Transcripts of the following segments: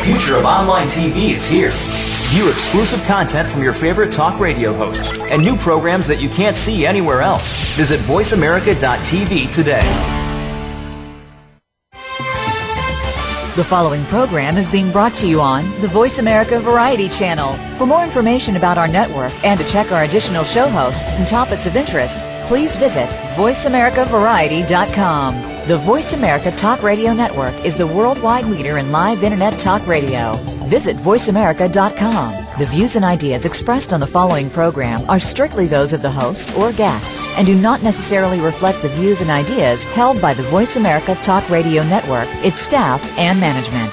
future of online TV is here. View exclusive content from your favorite talk radio hosts and new programs that you can't see anywhere else. Visit voiceamerica.tv today. The following program is being brought to you on the Voice America Variety Channel. For more information about our network and to check our additional show hosts and topics of interest, please visit voiceamericavariety.com. The Voice America Talk Radio Network is the worldwide leader in live Internet talk radio. Visit voiceamerica.com. The views and ideas expressed on the following program are strictly those of the host or guests and do not necessarily reflect the views and ideas held by the Voice America Talk Radio Network, its staff, and management.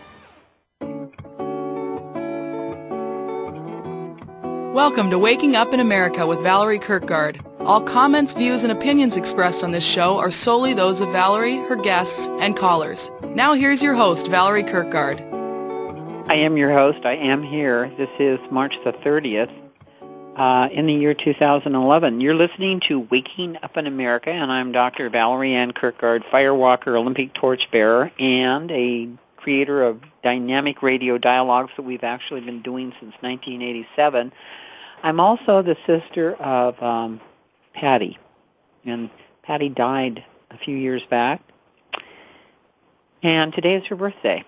Welcome to Waking Up in America with Valerie Kirkgard. All comments, views, and opinions expressed on this show are solely those of Valerie, her guests, and callers. Now here's your host, Valerie Kirkgard. I am your host. I am here. This is March the 30th in the year 2011. You're listening to Waking Up in America, and I'm Dr. Valerie Ann Kirkgard, Firewalker, Olympic torchbearer, and a creator of dynamic radio dialogues that we've actually been doing since 1987. I'm also the sister of Patty, and Patty died a few years back, and today is her birthday.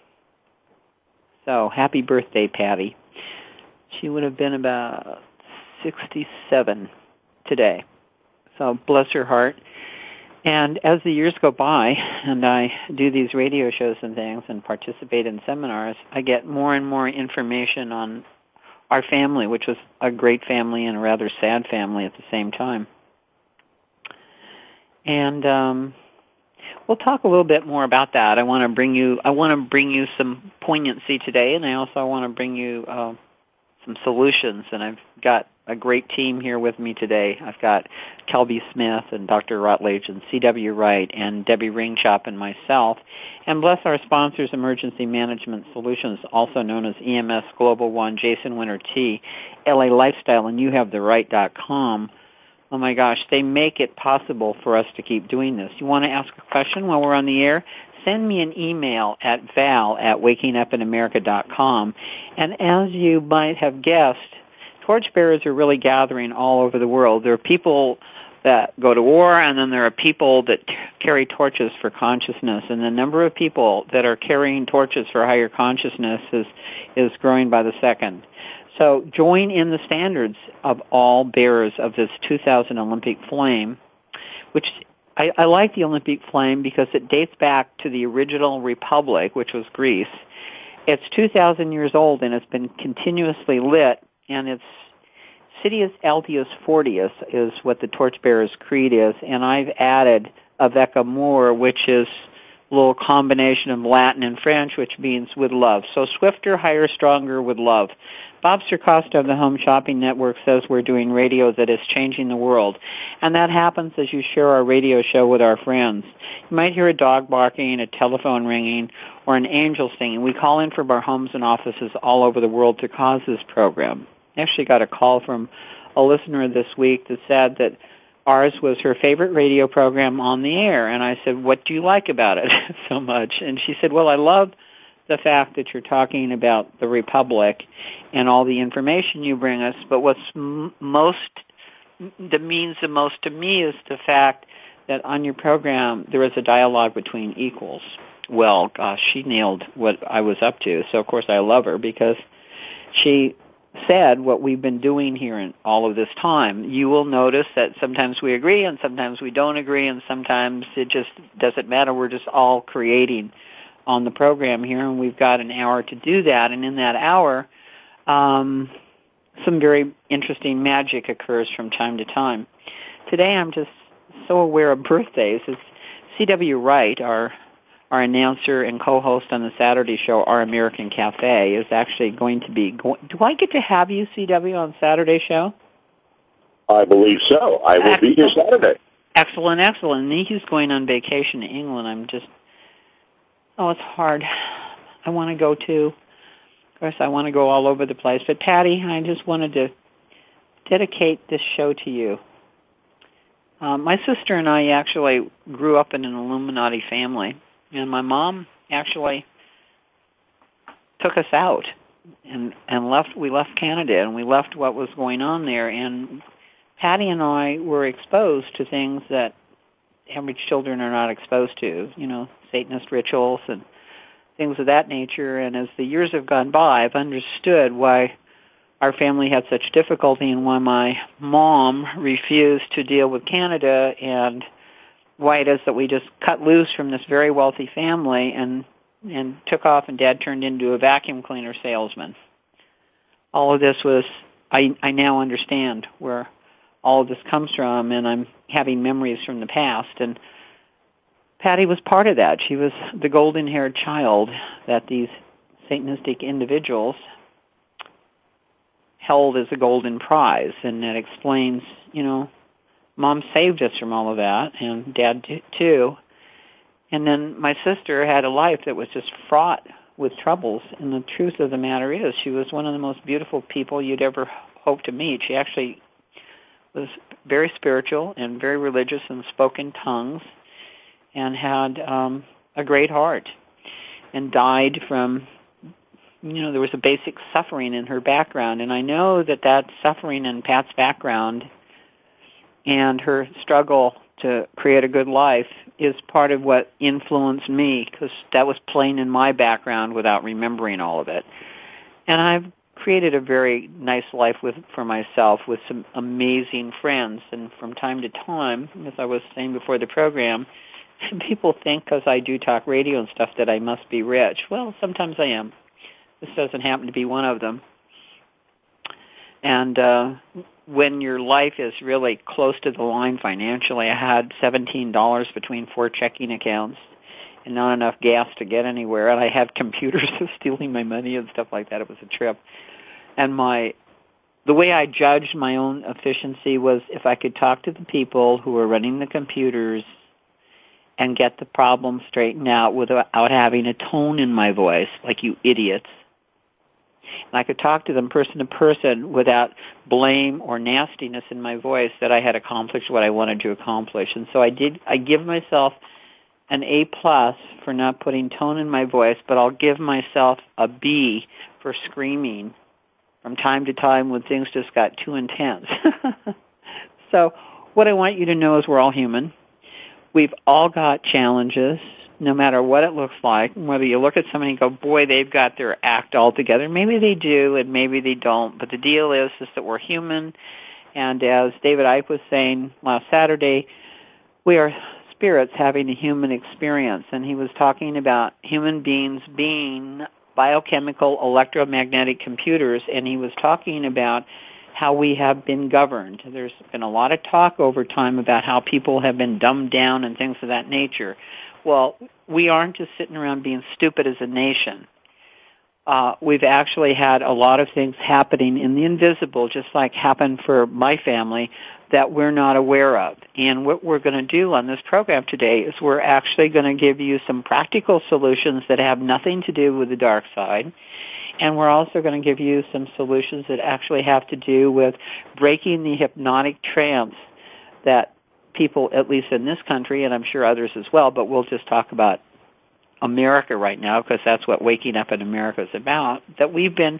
So happy birthday, Patty. She would have been about 67 today. So bless her heart. And as the years go by and I do these radio shows and things and participate in seminars, I get more and more information on our family, which was a great family and a rather sad family at the same time. And we'll talk a little bit more about that. I want to bring you some poignancy today, and I also want to bring you some solutions. And I've got a great team here with me today. I've got Kelby Smith and Dr. Rutledge and C.W. Wright and Debbie Ringchop and myself. And bless our sponsors, Emergency Management Solutions, also known as EMS Global One, Jason Winter T, LA Lifestyle, and YouHaveTheRight.com. Oh my gosh, they make it possible for us to keep doing this. You want to ask a question while we're on the air? Send me an email at val@wakingupinamerica.com. And as you might have guessed, torchbearers are really gathering all over the world. There are people that go to war, and then there are people that carry torches for consciousness. And the number of people that are carrying torches for higher consciousness is growing by the second. So join in the standards of all bearers of this 2000 Olympic flame, which I like the Olympic flame because it dates back to the original republic, which was Greece. It's 2,000 years old, and it's been continuously lit, and it's Citius Altius Fortius is what the torchbearer's creed is, and I've added Avec Amour, which is a little combination of Latin and French, which means with love. So swifter, higher, stronger with love. Bob Circosta of the Home Shopping Network says we're doing radio that is changing the world. And that happens as you share our radio show with our friends. You might hear a dog barking, a telephone ringing, or an angel singing. We call in from our homes and offices all over the world to cause this program. I actually got a call from a listener this week that said that ours was her favorite radio program on the air. And I said, what do you like about it so much? And she said, well, I love the fact that you're talking about the Republic and all the information you bring us, but what's that means the most to me is the fact that on your program there is a dialogue between equals. Well, gosh, she nailed what I was up to, so of course I love her because she said what we've been doing here in all of this time. You will notice that sometimes we agree and sometimes we don't agree, and sometimes it just doesn't matter. We're just all creating on the program here, and we've got an hour to do that. And in that hour, some very interesting magic occurs from time to time. Today, I'm just so aware of birthdays. It's C.W. Wright, our announcer and co-host on the Saturday show, Our American Cafe, is actually going to be going. Do I get to have you, C.W., on Saturday show? I believe so. I will be here Saturday. Excellent, excellent. And he's going on vacation to England. It's hard. I want to go too. Of course, I want to go all over the place. But Patty, I just wanted to dedicate this show to you. My sister and I actually grew up in an Illuminati family, and my mom actually took us out and left. We left Canada, and we left what was going on there. And Patty and I were exposed to things that average children are not exposed to, Satanist rituals and things of that nature. And as the years have gone by, I've understood why our family had such difficulty and why my mom refused to deal with Canada, and why it is that we just cut loose from this very wealthy family and took off, and Dad turned into a vacuum cleaner salesman. All of this was, I now understand where all of this comes from, and I'm having memories from the past. And Patty was part of that. She was the golden-haired child that these Satanistic individuals held as a golden prize, and that explains, Mom saved us from all of that, and Dad too. And then my sister had a life that was just fraught with troubles, and the truth of the matter is she was one of the most beautiful people you'd ever hope to meet. She actually was very spiritual and very religious and spoke in tongues and had a great heart, and died from, there was a basic suffering in her background. And I know that suffering in Pat's background and her struggle to create a good life is part of what influenced me, because that was plain in my background without remembering all of it. And I've created a very nice life for myself with some amazing friends. And from time to time, as I was saying before the program, people think because I do talk radio and stuff that I must be rich. Well, sometimes I am. This doesn't happen to be one of them. And when your life is really close to the line financially, I had $17 between 4 checking accounts and not enough gas to get anywhere, and I had computers stealing my money and stuff like that. It was a trip. And the way I judged my own efficiency was if I could talk to the people who were running the computers and get the problem straightened out without having a tone in my voice, like you idiots. And I could talk to them person to person without blame or nastiness in my voice, that I had accomplished what I wanted to accomplish. And so I give myself an A+ for not putting tone in my voice, but I'll give myself a B for screaming from time to time when things just got too intense. So what I want you to know is we're all human. We've all got challenges, no matter what it looks like. Whether you look at somebody and go, boy, they've got their act all together. Maybe they do, and maybe they don't. But the deal is that we're human. And as David Icke was saying last Saturday, we are spirits having a human experience. And he was talking about human beings being biochemical electromagnetic computers, and he was talking about how we have been governed. There's been a lot of talk over time about how people have been dumbed down and things of that nature. Well, we aren't just sitting around being stupid as a nation. We've actually had a lot of things happening in the invisible, just like happened for my family, that we're not aware of. And what we're going to do on this program today is we're actually going to give you some practical solutions that have nothing to do with the dark side. And we're also going to give you some solutions that actually have to do with breaking the hypnotic trance that people, at least in this country, and I'm sure others as well, but we'll just talk about America right now because that's what Waking Up in America is about, that we've been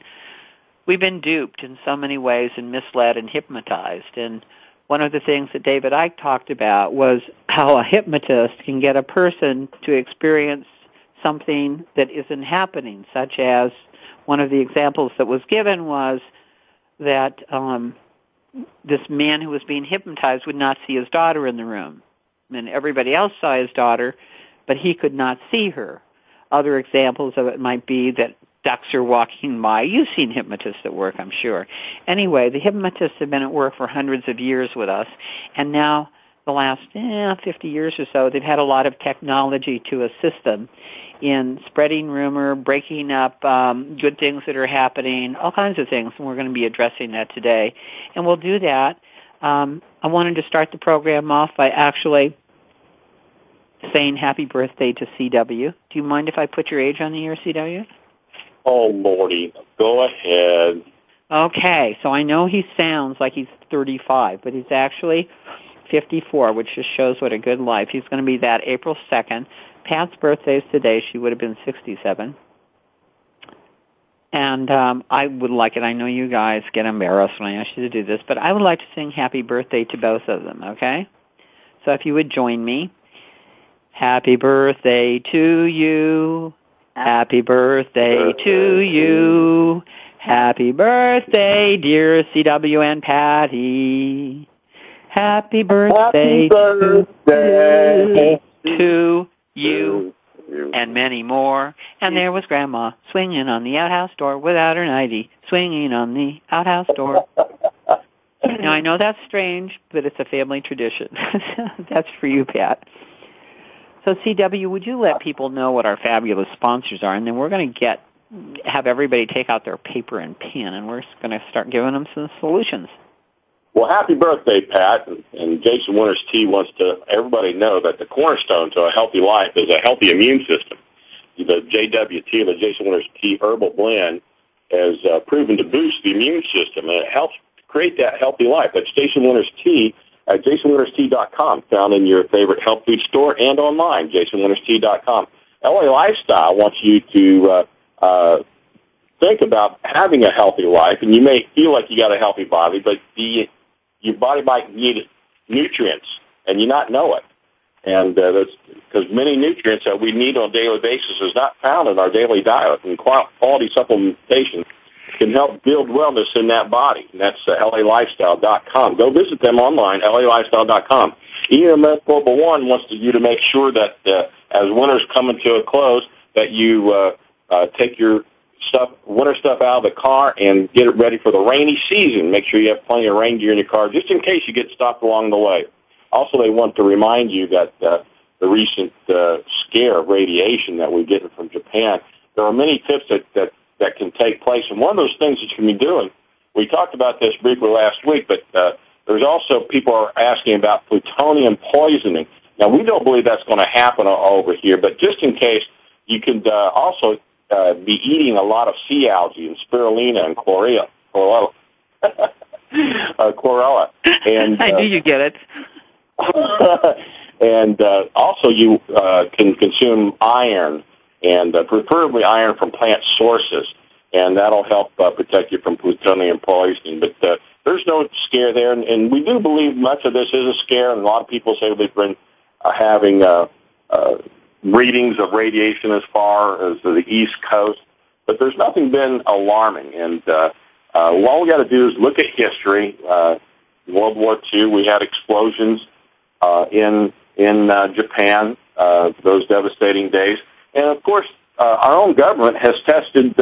duped in so many ways and misled and hypnotized. And one of the things that David Icke talked about was how a hypnotist can get a person to experience something that isn't happening, such as one of the examples that was given was that this man who was being hypnotized would not see his daughter in the room. And everybody else saw his daughter, but he could not see her. Other examples of it might be that ducks are walking by. You've seen hypnotists at work, I'm sure. Anyway, the hypnotists have been at work for hundreds of years with us, and now the last 50 years or so, they've had a lot of technology to assist them in spreading rumor, breaking up good things that are happening, all kinds of things, and we're going to be addressing that today. And we'll do that. I wanted to start the program off by actually saying happy birthday to CW. Do you mind if I put your age on the air, CW? Oh, Lordy, go ahead. Okay, so I know he sounds like he's 35, but he's actually 54, which just shows what a good life. He's going to be that April 2nd. Pat's birthday is today. She would have been 67. And I would like it. I know you guys get embarrassed when I ask you to do this, but I would like to sing happy birthday to both of them, okay? So if you would join me. Happy birthday to you. Happy birthday to you. Happy birthday, dear CW and Patty. Happy birthday, to you. And many more. And there was Grandma swinging on the outhouse door without her nightie, swinging on the outhouse door. Now, I know that's strange, but it's a family tradition. That's for you, Pat. So, CW, would you let people know what our fabulous sponsors are? And then we're going to have everybody take out their paper and pen, and we're going to start giving them some solutions. Well, happy birthday, Pat. And Jason Winters Tea wants to everybody know that the cornerstone to a healthy life is a healthy immune system. The JWT, the Jason Winters Tea Herbal Blend, has proven to boost the immune system, and it helps create that healthy life. That's Jason Winters Tea at jasonwinterstea.com, found in your favorite health food store and online, jasonwinterstea.com. LA Lifestyle wants you to think about having a healthy life, and you may feel like you got a healthy body, but your body might need nutrients, and you not know it. And that's because many nutrients that we need on a daily basis is not found in our daily diet, and quality supplementation can help build wellness in that body. And that's LALifestyle.com. Go visit them online, LALifestyle.com. EMS Global One wants you to make sure that as winter's coming to a close, that you take your winter stuff out of the car and get it ready for the rainy season. Make sure you have plenty of rain gear in your car just in case you get stopped along the way. Also, they want to remind you that the recent scare of radiation that we're getting from Japan, there are many tips that can take place. And one of those things that you can be doing, we talked about this briefly last week, but there's also people are asking about plutonium poisoning. Now, we don't believe that's going to happen over here, but just in case, you could also be eating a lot of sea algae and spirulina and chlorella. And I knew you'd get it. And also you can consume iron, and preferably iron from plant sources, and that'll help protect you from plutonium poisoning. But there's no scare there, and we do believe much of this is a scare, and a lot of people say they've been having readings of radiation as far as the East Coast, but there's nothing been alarming. And all we got to do is look at history. World War II, we had explosions in Japan, those devastating days. And, of course, our own government has tested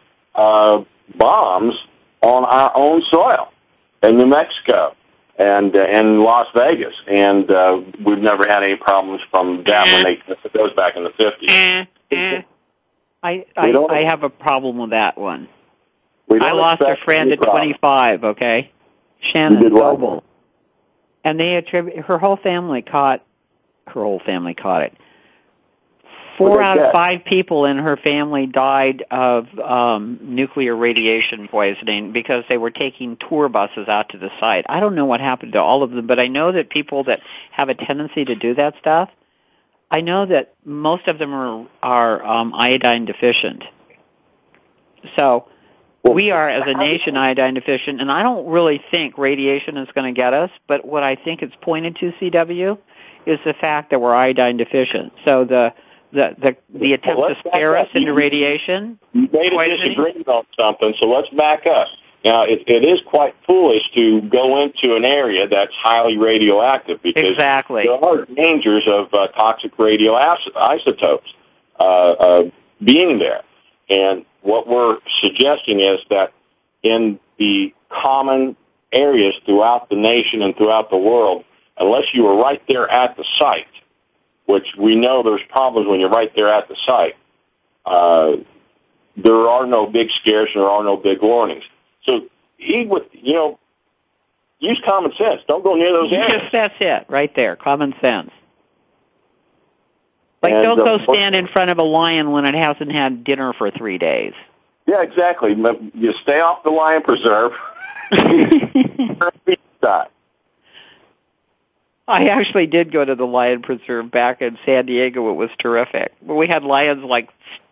bombs on our own soil in New Mexico and in Las Vegas. And we've never had any problems from that when they tested those back in the 50s. I have a problem with that one. I lost a friend at 25, okay? Shannon Noble. And they attribute her whole family caught it. 4 out of 5 people in her family died of nuclear radiation poisoning because they were taking tour buses out to the site. I don't know what happened to all of them, but I know that people that have a tendency to do that stuff, I know that most of them are iodine deficient. So we are, as a nation, iodine deficient, and I don't really think radiation is going to get us, but what I think it's pointed to, CW, is the fact that we're iodine deficient. So the attempt to scare us into radiation. You made a disagreement on something, so let's back up. Now, it is quite foolish to go into an area that's highly radioactive because there are dangers of toxic radioisotopes being there. And what we're suggesting is that in the common areas throughout the nation and throughout the world, unless you are right there at the site, which we know there's problems when you're right there at the site, there are no big scares and there are no big warnings. So use common sense. Don't go near those areas. Yes, that's it, right there, common sense. Like, don't go stand in front of a lion when it hasn't had dinner for 3 days. Yeah, exactly. You stay off the lion preserve. I actually did go to the lion preserve back in San Diego. It was terrific. We had lions like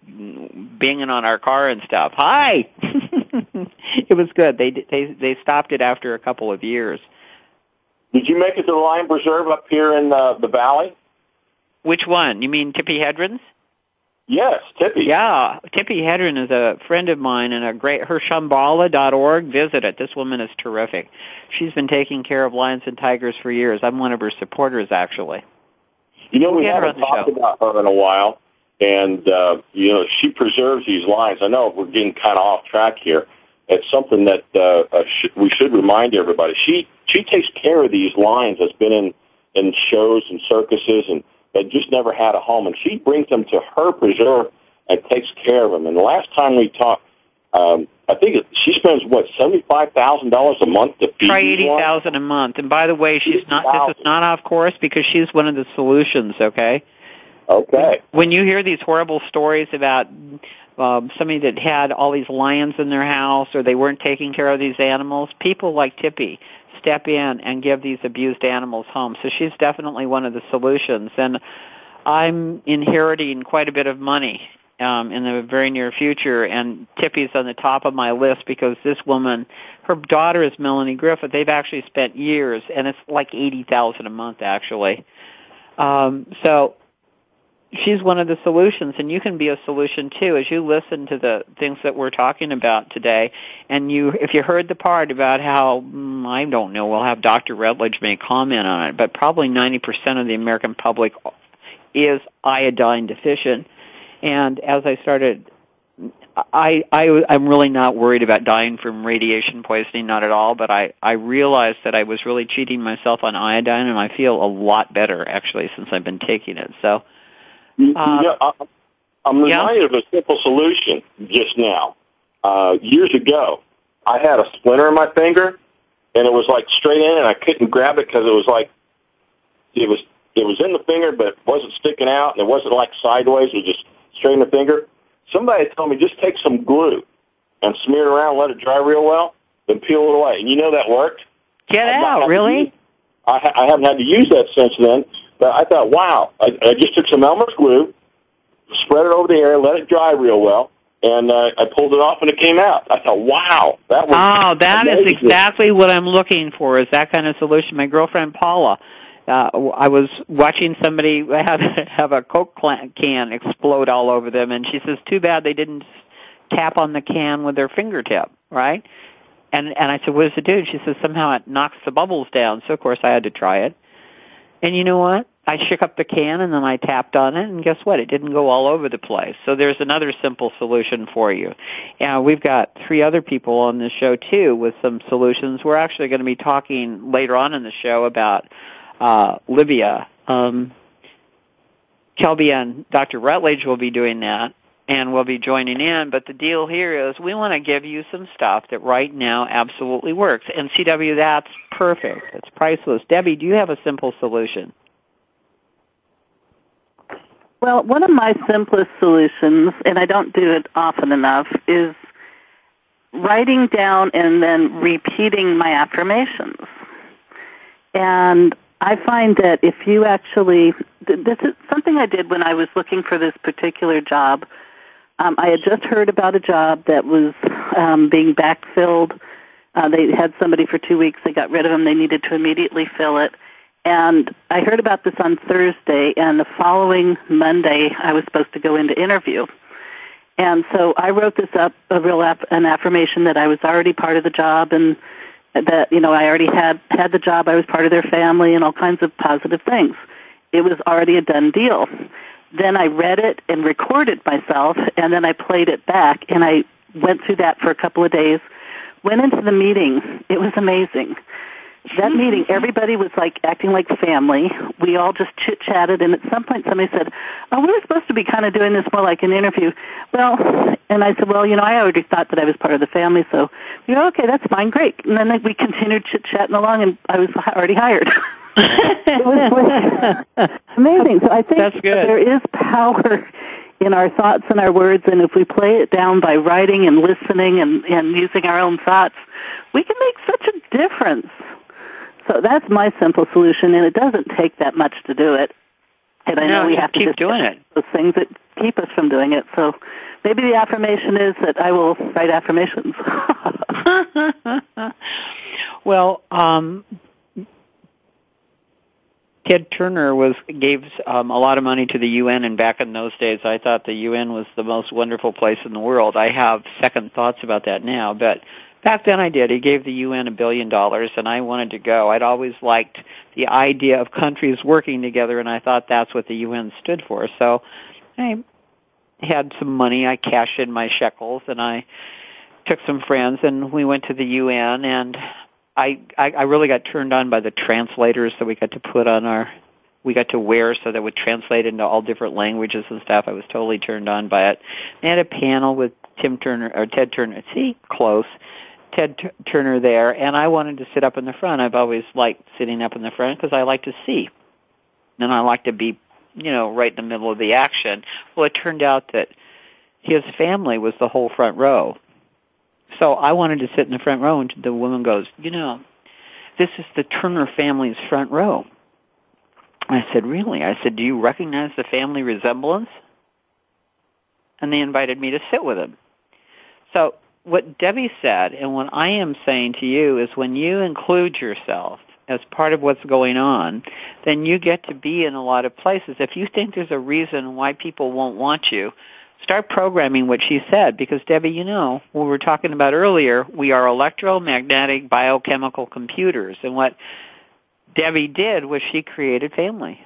banging on our car and stuff. Hi! It was good. They stopped it after a couple of years. Did you make it to the Lion Preserve up here in the valley? Which one? You mean Tippi Hedren's? Yes, Tippi. Yeah, Tippi Hedren is a friend of mine and a great, her Shambhala.org. Visit it. This woman is terrific. She's been taking care of lions and tigers for years. I'm one of her supporters, actually. You know, we haven't talked about her in a while, and, you know, she preserves these lions. I know we're getting kind of off track here. It's something that we should remind everybody. She takes care of these lions that's been in shows and circuses and that just never had a home, and she brings them to her preserve and takes care of them. And the last time we talked, I think she spends, what, $75,000 a month to feed Try these lions? $80,000 a month. And by the way, this is not off course because she's one of the solutions, okay? Okay. When you hear these horrible stories about somebody that had all these lions in their house or they weren't taking care of these animals, people like Tippi step in and give these abused animals homes. So she's definitely one of the solutions. And I'm inheriting quite a bit of money in the very near future, and Tippi's on the top of my list because this woman, her daughter is Melanie Griffith. They've actually spent years, and it's like $80,000 a month, actually. So she's one of the solutions, and you can be a solution too as you listen to the things that we're talking about today. And if you heard the part about how, I don't know, we'll have Dr. Rutledge make comment on it, but probably 90% of the American public is iodine deficient. And as I started, I'm really not worried about dying from radiation poisoning, not at all, but I realized that I was really cheating myself on iodine, and I feel a lot better, actually, since I've been taking it. So. I'm reminded of a simple solution just now. Years ago, I had a splinter in my finger, and it was like straight in, and I couldn't grab it because it was like it was in the finger, but it wasn't sticking out, and it wasn't like sideways. It was just straight in the finger. Somebody told me just take some glue and smear it around, let it dry real well, then peel it away. And you know that worked. Get out, really? I haven't had to use that since then. But I thought, wow, I just took some Elmer's glue, spread it over the area, let it dry real well, and I pulled it off and it came out. I thought, wow, that was that amazing. Is exactly what I'm looking for, is that kind of solution. My girlfriend Paula, I was watching somebody have a Coke can explode all over them, and she says, too bad they didn't tap on the can with their fingertip, right? And I said, what does it do? And she says, somehow it knocks the bubbles down. So, of course, I had to try it. And you know what? I shook up the can, and then I tapped on it, and guess what? It didn't go all over the place. So there's another simple solution for you. We've got 3 other people on this show, too, with some solutions. We're actually going to be talking later on in the show about Libya. Kelby and Dr. Rutledge will be doing that, and we'll be joining in. But the deal here is we want to give you some stuff that right now absolutely works. And CW, that's perfect. It's priceless. Debbie, do you have a simple solution? Well, one of my simplest solutions, and I don't do it often enough, is writing down and then repeating my affirmations. And I find that if you actually, this is something I did when I was looking for this particular job. I had just heard about a job that was being backfilled. They had somebody for 2 weeks. They got rid of them. They needed to immediately fill it. And I heard about this on Thursday, and the following Monday I was supposed to go into interview. And so I wrote this up, an affirmation that I was already part of the job, and that, you know, I already had the job, I was part of their family, and all kinds of positive things. It was already a done deal. Then I read it and recorded myself, and then I played it back, and I went through that for a couple of days, went into the meeting. It was amazing. That meeting, everybody was like acting like family. We all just chit-chatted, and at some point somebody said, oh, we were supposed to be kind of doing this more like an interview. Well, and I said, well, you know, I already thought that I was part of the family, so, you know, okay, that's fine, great. And then we continued chit-chatting along, and I was already hired. It was amazing. So I think there is power in our thoughts and our words, and if we play it down by writing and listening and using our own thoughts, we can make such a difference. So that's my simple solution, and it doesn't take that much to do it. And I know we have to keep doing it. Those things. It keep us from doing it. So maybe the affirmation is that I will write affirmations. Well, Ted Turner gave a lot of money to the UN, and back in those days I thought the UN was the most wonderful place in the world. I have second thoughts about that now, but back then I did. He gave the UN $1 billion, and I wanted to go. I'd always liked the idea of countries working together, and I thought that's what the UN stood for. So I had some money. I cashed in my shekels, and I took some friends, and we went to the UN, and I really got turned on by the translators that we got to put on we got to wear so that would translate into all different languages and stuff. I was totally turned on by it. They had a panel with Ted Turner, close, Ted Turner there, and I wanted to sit up in the front. I've always liked sitting up in the front because I like to see, and I like to be, right in the middle of the action. Well, it turned out that his family was the whole front row. So I wanted to sit in the front row, and the woman goes, this is the Turner family's front row. I said, really? I said, do you recognize the family resemblance? And they invited me to sit with him. So what Debbie said, and what I am saying to you, is when you include yourself as part of what's going on, then you get to be in a lot of places. If you think there's a reason why people won't want you, start programming what she said, because, Debbie, what we were talking about earlier, we are electromagnetic biochemical computers, and what Debbie did was she created family.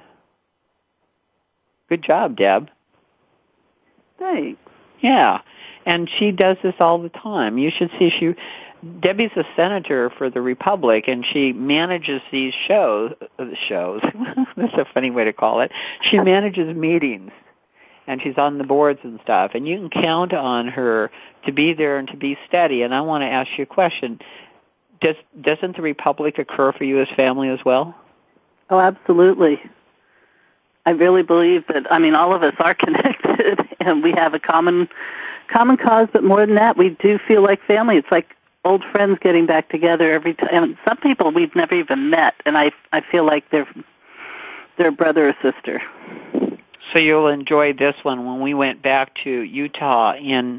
Good job, Deb. Thanks. Yeah, and she does this all the time. You should see Debbie's a senator for the Republic, and she manages these shows. That's a funny way to call it. She manages meetings, and she's on the boards and stuff, and you can count on her to be there and to be steady. And I want to ask you a question. Doesn't the Republic occur for you as family as well? Oh, absolutely. I really believe that, all of us are connected, and we have a common cause, but more than that, we do feel like family. It's like old friends getting back together every time. Some people we've never even met, and I feel like they're brother or sister. So you'll enjoy this one. When we went back to Utah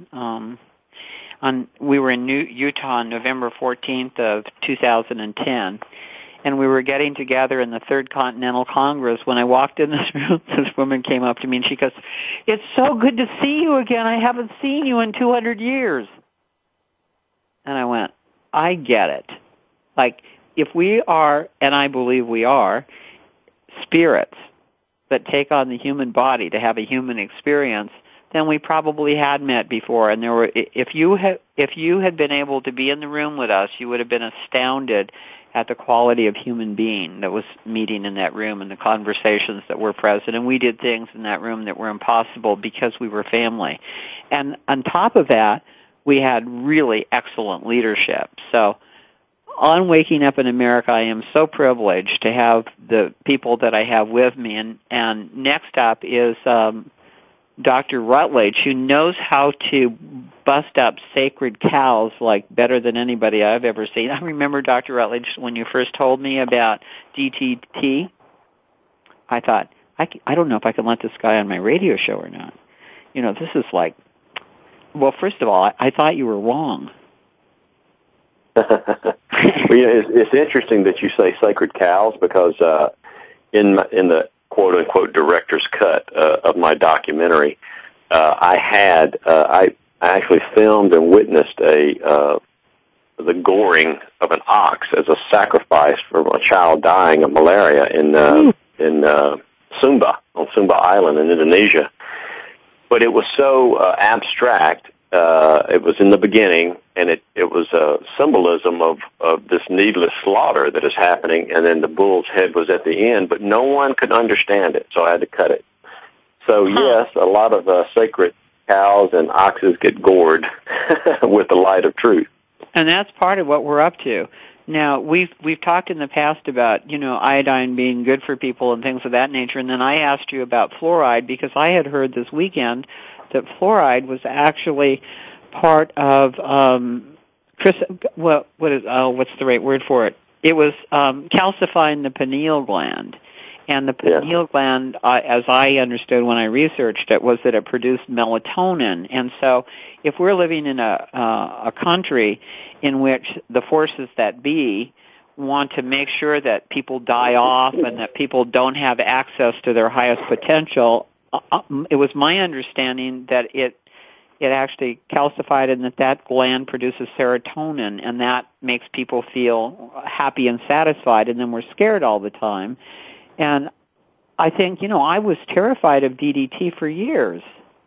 we were in Utah on November 14th of 2010, and we were getting together in the Third Continental Congress. When I walked in this room, this woman came up to me and she goes, "It's so good to see you again. I haven't seen you in 200 years." And I went, I get it. Like, if we are, and I believe we are, spirits that take on the human body to have a human experience, then we probably had met before. And if you had been able to be in the room with us, you would have been astounded at the quality of human being that was meeting in that room and the conversations that were present. And we did things in that room that were impossible because we were family. And on top of that, we had really excellent leadership. So on Waking Up in America, I am so privileged to have the people that I have with me. And next up is Dr. Rutledge, who knows how to bust up sacred cows like better than anybody I've ever seen. I remember, Dr. Rutledge, when you first told me about DTT, I thought, I don't know if I can let this guy on my radio show or not. This is like, well, first of all, I thought you were wrong. Well, it's interesting that you say sacred cows, because in the quote-unquote director's cut of my documentary, I actually filmed and witnessed the goring of an ox as a sacrifice for a child dying of malaria in Sumba, on Sumba Island in Indonesia. But it was so abstract. It was in the beginning, and it was a symbolism of this needless slaughter that is happening, and then the bull's head was at the end, but no one could understand it, so I had to cut it. So, yes, a lot of sacred cows and oxes get gored with the light of truth. And that's part of what we're up to. Now, we've talked in the past about, iodine being good for people and things of that nature, and then I asked you about fluoride because I had heard this weekend that fluoride was actually part of what's the right word for it? It was calcifying the pineal gland, And the pineal gland, as I understood when I researched it, was that it produced melatonin. And so if we're living in a country in which the forces that be want to make sure that people die off and that people don't have access to their highest potential, it was my understanding that it actually calcified and that gland produces serotonin, and that makes people feel happy and satisfied, and then we're scared all the time. And I think, I was terrified of DDT for years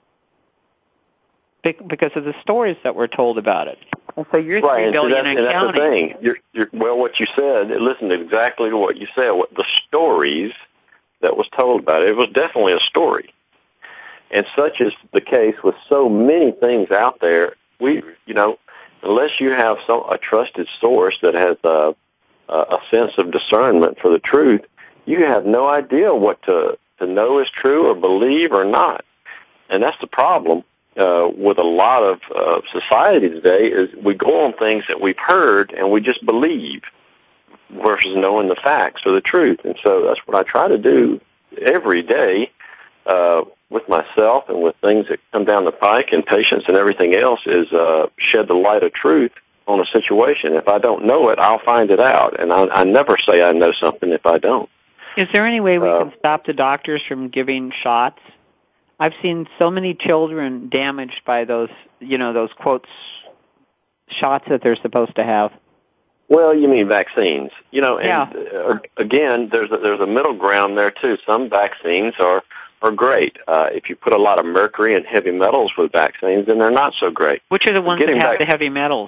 because of the stories that were told about it. And so you're right, 3 billion and that's counting. The thing. Well, what you said, listen to exactly to what you said. The stories that was told about it was definitely a story. And such is the case with so many things out there. Unless you have a trusted source that has a sense of discernment for the truth, you have no idea what to know is true or believe or not. And that's the problem with a lot of society today, is we go on things that we've heard and we just believe versus knowing the facts or the truth. And so that's what I try to do every day with myself and with things that come down the pike and patients and everything else, is shed the light of truth on a situation. If I don't know it, I'll find it out. And I never say I know something if I don't. Is there any way we can stop the doctors from giving shots? I've seen so many children damaged by those, those quotes, shots that they're supposed to have. Well, you mean vaccines, and yeah. Again, there's a middle ground there too. Some vaccines are great. If you put a lot of mercury and heavy metals with vaccines, then they're not so great. Which are the ones that have the heavy metals?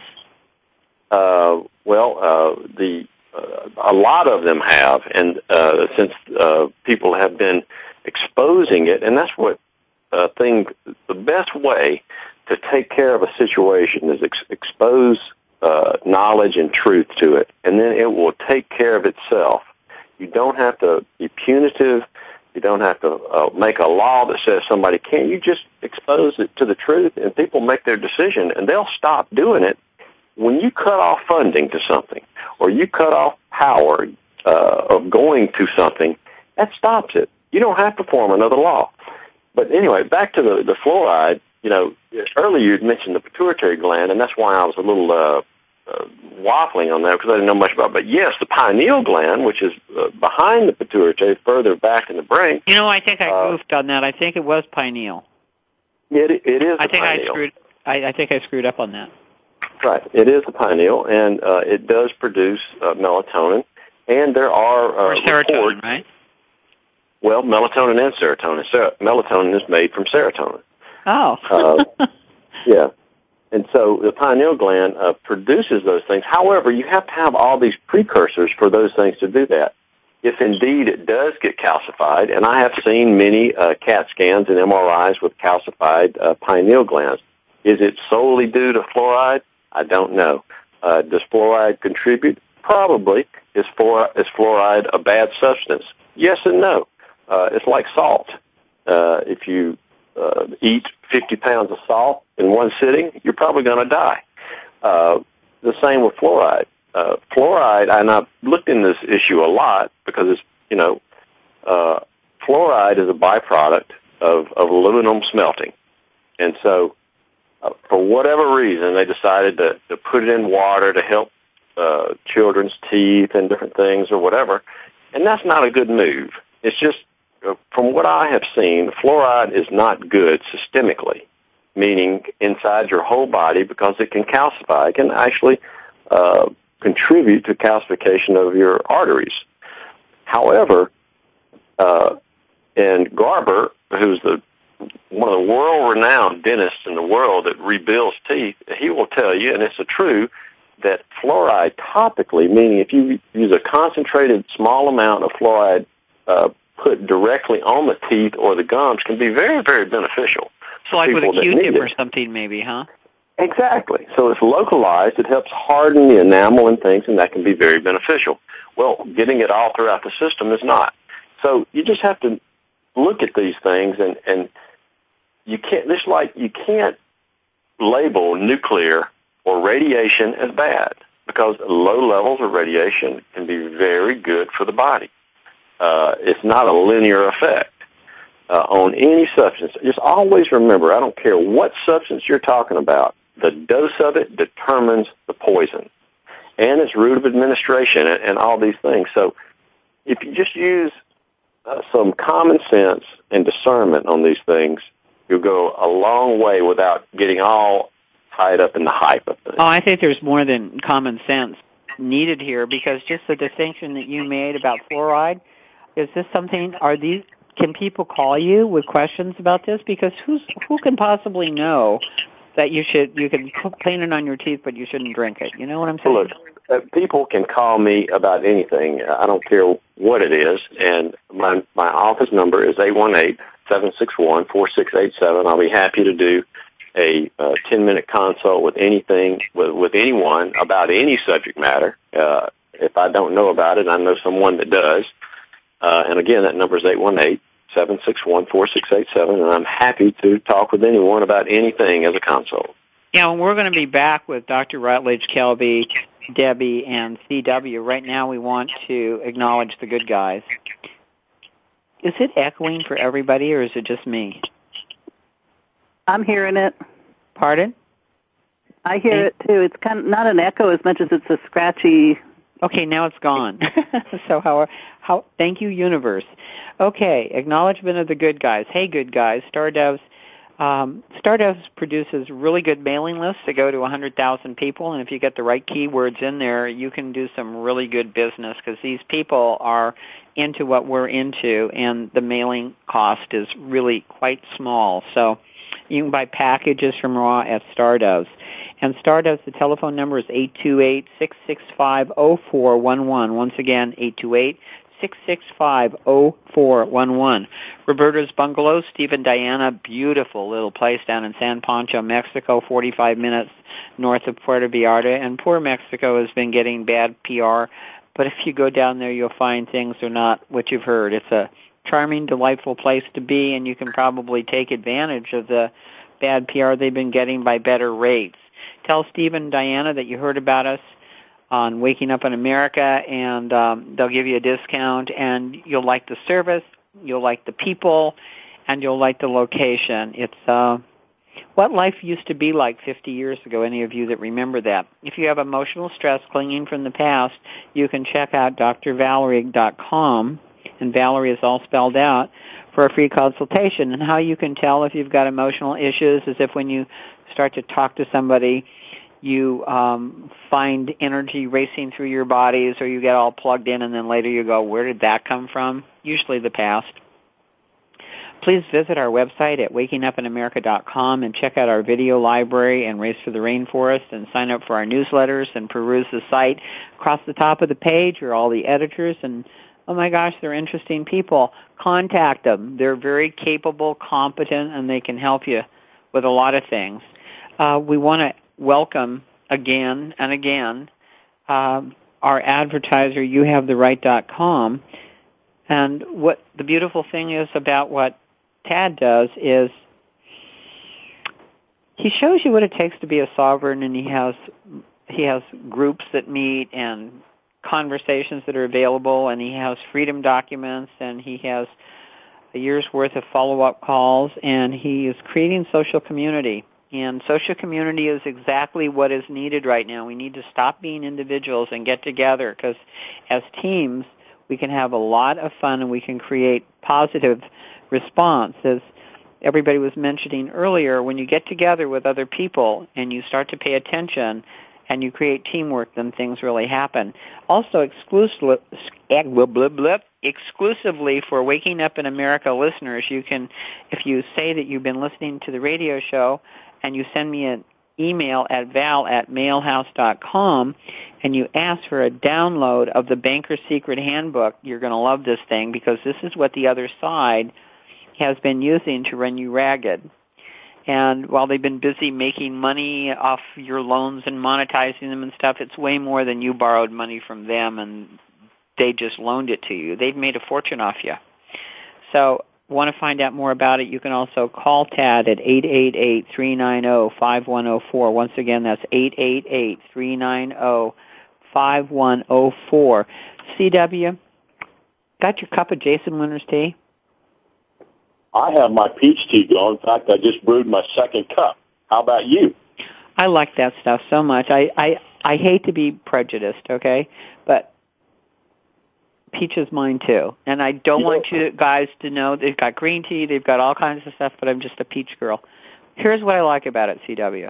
A lot of them have, and since people have been exposing it, and that's what the best way to take care of a situation is expose knowledge and truth to it, and then it will take care of itself. You don't have to be punitive. You don't have to make a law that says somebody can't. You just expose it to the truth, and people make their decision, and they'll stop doing it. When you cut off funding to something, or you cut off power of going to something, that stops it. You don't have to form another law. But anyway, back to the fluoride. Earlier you'd mentioned the pituitary gland, and that's why I was a little waffling on that, because I didn't know much about it. But yes, the pineal gland, which is behind the pituitary, further back in the brain. I think I goofed on that. I think it was pineal. It is I the pineal. I think I screwed up on that. Right. It is the pineal, and it does produce melatonin. And there are or serotonin, reports, right? Well, melatonin and serotonin. Melatonin is made from serotonin. Oh. Yeah. And so the pineal gland produces those things. However, you have to have all these precursors for those things to do that. If indeed it does get calcified, and I have seen many CAT scans and MRIs with calcified pineal glands, is it solely due to fluoride? I don't know. Does fluoride contribute? Probably. Is fluoride a bad substance? Yes and no. It's like salt. If you eat 50 pounds of salt in one sitting, you're probably going to die. The same with fluoride. Fluoride, and I've looked in this issue a lot because it's, fluoride is a byproduct of aluminum smelting. And so for whatever reason, they decided to put it in water to help children's teeth and different things or whatever. And that's not a good move. It's just, from what I have seen, fluoride is not good systemically, meaning inside your whole body, because it can calcify. It can actually contribute to calcification of your arteries. However, and Garber, who's one of the world-renowned dentists in the world that rebuilds teeth, he will tell you, and it's true, that fluoride topically, meaning if you use a concentrated small amount of fluoride put directly on the teeth or the gums, can be very, very beneficial. So like with a Q-tip or something maybe, huh? Exactly. So it's localized. It helps harden the enamel and things, and that can be very beneficial. Well, getting it all throughout the system is not. So you just have to look at these things, and you can't, just like you can't label nuclear or radiation as bad, because low levels of radiation can be very good for the body. it's not a linear effect on any substance. Just always remember, I don't care what substance you're talking about, the dose of it determines the poison and its route of administration and all these things. So if you just use some common sense and discernment on these things, you'll go a long way without getting all tied up in the hype of things. Oh, I think there's more than common sense needed here, because just the distinction that you made about fluoride, is this something, can people call you with questions about this? Because who can possibly know that you can clean it on your teeth, but you shouldn't drink it? You know what I'm saying? Look, people can call me about anything. I don't care what it is, and my office number is 818-761-4687. I'll be happy to do a 10-minute consult with anyone about any subject matter. If I don't know about it, I know someone that does. And again, that number is 818-761-4687, and I'm happy to talk with anyone about anything as a consult. Yeah, and we're going to be back with Dr. Rutledge, Kelby, Debbie, and CW. Right now we want to acknowledge the good guys. Is it echoing for everybody, or is it just me? I'm hearing it. Pardon? I hear it, too. It's kind of not an echo as much as it's a scratchy... Okay, now it's gone. So how? Thank you, universe. Okay, acknowledgement of the good guys. Hey, good guys, Stardoves. Stardoves produces really good mailing lists that go to 100,000 people, and if you get the right keywords in there, you can do some really good business, because these people are into what we're into, and the mailing cost is really quite small. So you can buy packages from Raw at Stardoves. And Stardoves, the telephone number is 828-665-0411. Once again, 828-665-0411. Roberta's Bungalow, Steve and Diana, beautiful little place down in San Pancho, Mexico, 45 minutes north of Puerto Vallarta. And poor Mexico has been getting bad PR, but if you go down there, you'll find things are not what you've heard. It's a charming, delightful place to be, and you can probably take advantage of the bad PR they've been getting by better rates. Tell Steve and Diana that you heard about us on Waking Up in America, and they'll give you a discount, and you'll like the service, you'll like the people, and you'll like the location. It's what life used to be like 50 years ago, any of you that remember that. If you have emotional stress clinging from the past, you can check out drvalerie.com, and Valerie is all spelled out, for a free consultation. And how you can tell if you've got emotional issues is if when you start to talk to somebody, you find energy racing through your bodies, or you get all plugged in, and then later you go, where did that come from? Usually the past. Please visit our website at wakingupinamerica.com and check out our video library and Race for the Rainforest, and sign up for our newsletters and peruse the site. Across the top of the page are all the editors, and oh my gosh, they're interesting people. Contact them. They're very capable, competent, and they can help you with a lot of things. We want to welcome again and again our advertiser, youhavetheright.com. And what the beautiful thing is about what Tad does is he shows you what it takes to be a sovereign, and he has groups that meet and conversations that are available, and he has freedom documents, and he has a year's worth of follow-up calls, and he is creating social community. And social community is exactly what is needed right now. We need to stop being individuals and get together, because as teams, we can have a lot of fun, and we can create positive response. As everybody was mentioning earlier, when you get together with other people and you start to pay attention and you create teamwork, then things really happen. Also, exclusively for Waking Up in America listeners, you can, if you say that you've been listening to the radio show and you send me an email at val@mailhouse.com and you ask for a download of the Banker's Secret Handbook, you're going to love this thing, because this is what the other side has been using to run you ragged. And while they've been busy making money off your loans and monetizing them and stuff, it's way more than you borrowed money from them and they just loaned it to you. They've made a fortune off you. So want to find out more about it, you can also call Tad at 888-390-5104. Once again, that's 888-390-5104. CW, Got your cup of Jason Winters tea? I have my peach tea going. In fact, I just brewed my second cup. How about you? I like that stuff so much. I hate to be prejudiced, okay? But peach is mine too. And I don't want you guys to know they've got green tea, they've got all kinds of stuff, but I'm just a peach girl. Here's what I like about it, CW.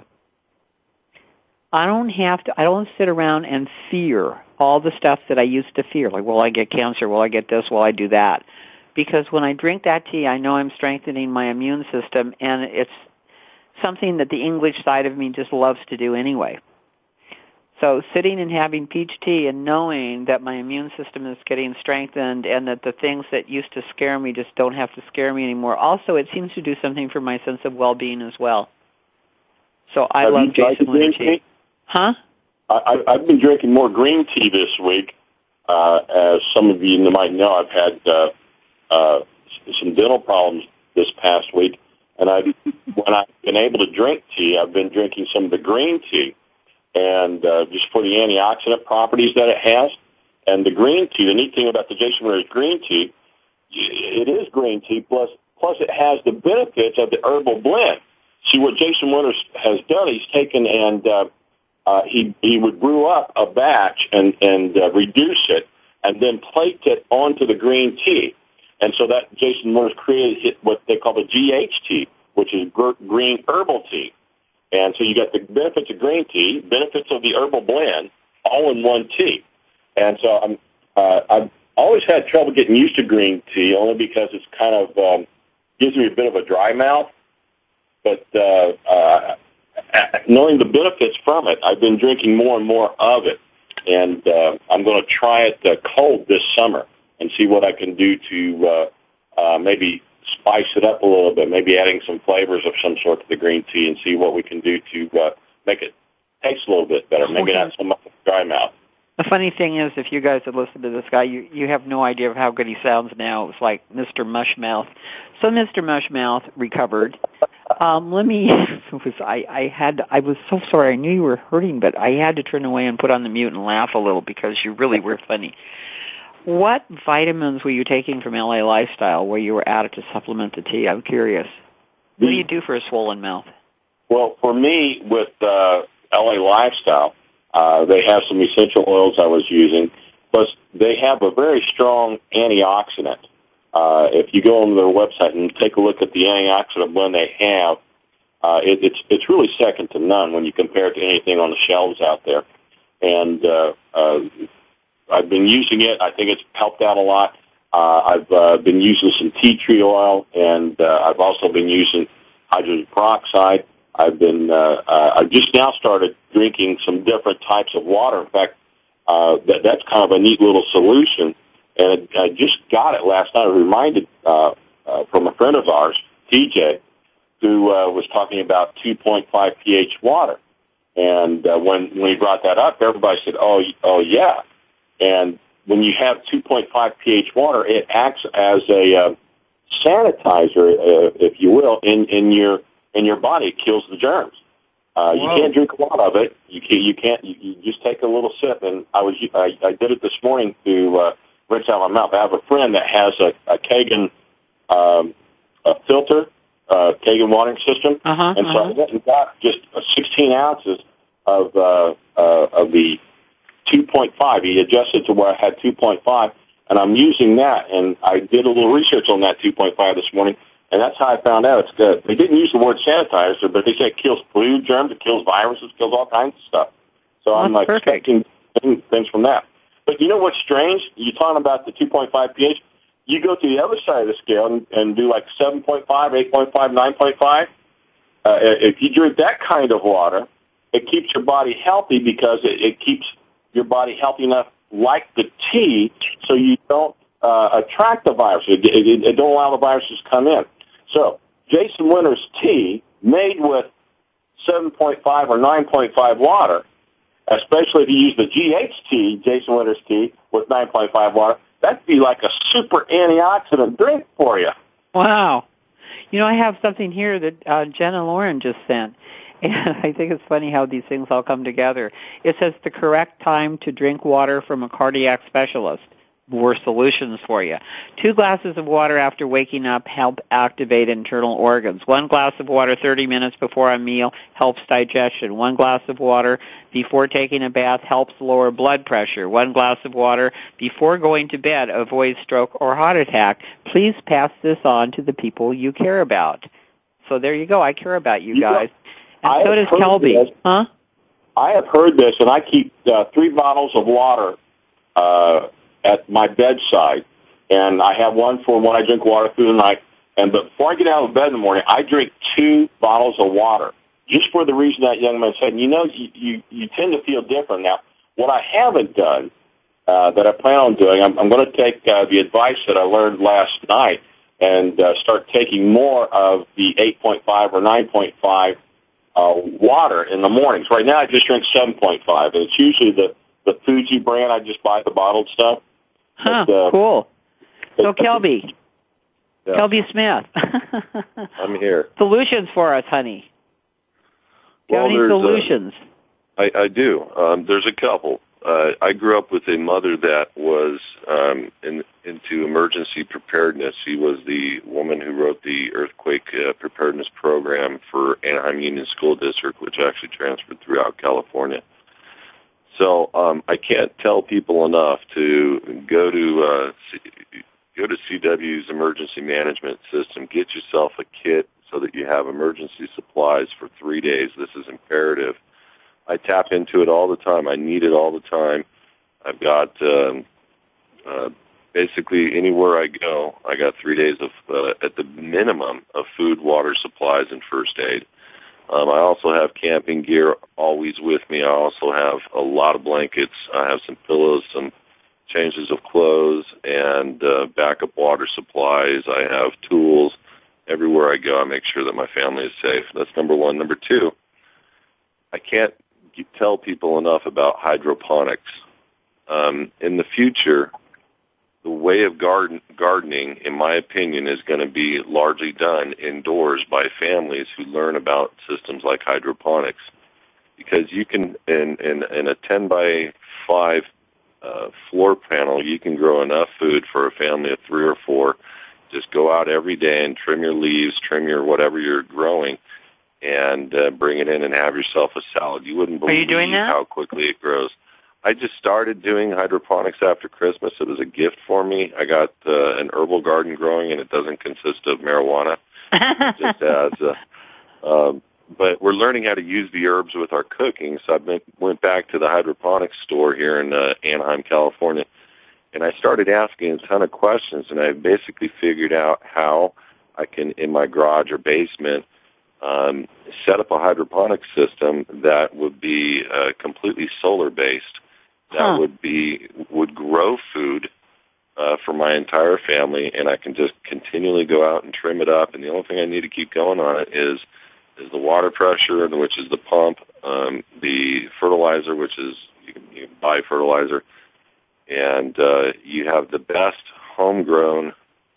I don't sit around and fear all the stuff that I used to fear. Like, will I get cancer? Will I get this? Will I do that? Because when I drink that tea, I know I'm strengthening my immune system, and it's something that the English side of me just loves to do anyway. So sitting and having peach tea and knowing that my immune system is getting strengthened and that the things that used to scare me just don't have to scare me anymore. Also, it seems to do something for my sense of well-being as well. So I love Jason Winters tea. Huh? I've been drinking more green tea this week. As some of you might know, I've had some dental problems this past week, and when I've been able to drink tea, I've been drinking some of the green tea, and just for the antioxidant properties that it has. And the green tea, the neat thing about the Jason Winters green tea, it is green tea, plus it has the benefits of the herbal blend. See, what Jason Winters has done, he's taken and he would brew up a batch and reduce it and then plate it onto the green tea. And so that Jason Winters created what they call the GHT, which is green herbal tea. And so you got the benefits of green tea, benefits of the herbal blend, all in one tea. And so I've always had trouble getting used to green tea, only because it's kind of gives me a bit of a dry mouth. But knowing the benefits from it, I've been drinking more and more of it. And I'm going to try it cold this summer and see what I can do to maybe spice it up a little bit, maybe adding some flavors of some sort to the green tea and see what we can do to make it taste a little bit better, maybe not so much dry mouth. The funny thing is, if you guys had listened to this guy, you have no idea of how good he sounds now. It's like Mr. Mushmouth. So Mr. Mushmouth recovered. I was so sorry. I knew you were hurting, but I had to turn away and put on the mute and laugh a little because you really were funny. What vitamins were you taking from LA Lifestyle where you were added to supplement the tea? I'm curious. What do you do for a swollen mouth? Well, for me, with LA Lifestyle, they have some essential oils I was using, plus they have a very strong antioxidant. If you go on their website and take a look at the antioxidant blend they have, it's really second to none when you compare it to anything on the shelves out there. And I've been using it. I think it's helped out a lot. I've been using some tea tree oil, and I've also been using hydrogen peroxide. I've just now started drinking some different types of water. In fact, that's kind of a neat little solution. And I just got it last night. I was reminded from a friend of ours, TJ, who was talking about 2.5 pH water. And when he brought that up, everybody said, oh yeah. And when you have 2.5 pH water, it acts as a sanitizer, if you will, in your body. It kills the germs. You can't drink a lot of it. You just take a little sip. And I did it this morning to rinse out my mouth. I have a friend that has a Kangen filter, Kangen watering system, so I went and got just 16 ounces of the 2.5. He adjusted to where I had 2.5, and I'm using that. And I did a little research on that 2.5 this morning, and that's how I found out it's good. They didn't use the word sanitizer, but they say it kills flu germs, it kills viruses, it kills all kinds of stuff. So I'm expecting things from that. But you know what's strange? You're talking about the 2.5 pH. You go to the other side of the scale and do like 7.5, 8.5, 9.5. If you drink that kind of water, it keeps your body healthy because it keeps your body healthy enough like the tea so you don't attract the virus. It don't allow the viruses to come in. So Jason Winters tea made with 7.5 or 9.5 water, especially if you use the GHT, Jason Winters tea, with 9.5 water, that'd be like a super antioxidant drink for you. Wow. You know, I have something here that Jenna Lauren just sent, and I think it's funny how these things all come together. It says the correct time to drink water from a cardiac specialist. were solutions for you. 2 glasses of water after waking up help activate internal organs. 1 glass of water 30 minutes before a meal helps digestion. 1 glass of water before taking a bath helps lower blood pressure. 1 glass of water before going to bed avoids stroke or heart attack. Please pass this on to the people you care about. So there you go. I care about you guys. And so does Kelby. Huh? I have heard this, and I keep 3 bottles of water at my bedside, and I have one for when I drink water through the night. And before I get out of bed in the morning, I drink 2 bottles of water, just for the reason that young man said. You know, you tend to feel different. Now, what I haven't done that I plan on doing, I'm going to take the advice that I learned last night and start taking more of the 8.5 or 9.5 water in the mornings. Right now, I just drink 7.5, and it's usually the Fuji brand. I just buy the bottled stuff. Huh, cool. So, Kelby. Yeah. Kelby Smith. I'm here. Solutions for us, honey. Do you have any solutions? I do. There's a couple. I grew up with a mother that was into emergency preparedness. She was the woman who wrote the earthquake preparedness program for Anaheim Union School District, which actually transferred throughout California. So I can't tell people enough to go to CW's emergency management system. Get yourself a kit so that you have emergency supplies for 3 days. This is imperative. I tap into it all the time. I need it all the time. I've got basically anywhere I go, I got 3 days of, at the minimum, of food, water, supplies, and first aid. I also have camping gear always with me. I also have a lot of blankets. I have some pillows, some changes of clothes, and backup water supplies. I have tools. Everywhere I go, I make sure that my family is safe. That's number one. Number two, I can't tell people enough about hydroponics. In the future, the way of gardening, in my opinion, is going to be largely done indoors by families who learn about systems like hydroponics. Because you can, in a 10 by 5 floor panel, you can grow enough food for a family of 3 or 4. Just go out every day and trim your leaves, trim your whatever you're growing, and bring it in and have yourself a salad. You wouldn't believe how quickly it grows. I just started doing hydroponics after Christmas. It was a gift for me. I got an herbal garden growing, and it doesn't consist of marijuana. It just has, but we're learning how to use the herbs with our cooking. So I went back to the hydroponics store here in Anaheim, California, and I started asking a ton of questions, and I basically figured out how I can, in my garage or basement, set up a hydroponic system that would be completely solar-based, that would grow food for my entire family, and I can just continually go out and trim it up. And the only thing I need to keep going on it is the water pressure, which is the pump, the fertilizer, which is you can buy fertilizer, and you have the best homegrown,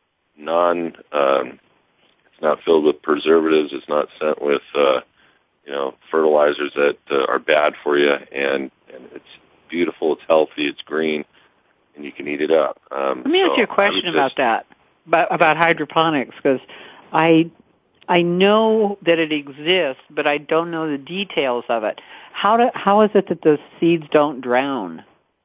it's not filled with preservatives. It's not sent with fertilizers that are bad for you, and it's beautiful. It's healthy. It's green, and you can eat it up. Let me ask you a question about that, about hydroponics, because I know that it exists, but I don't know the details of it. How is it that the seeds don't drown?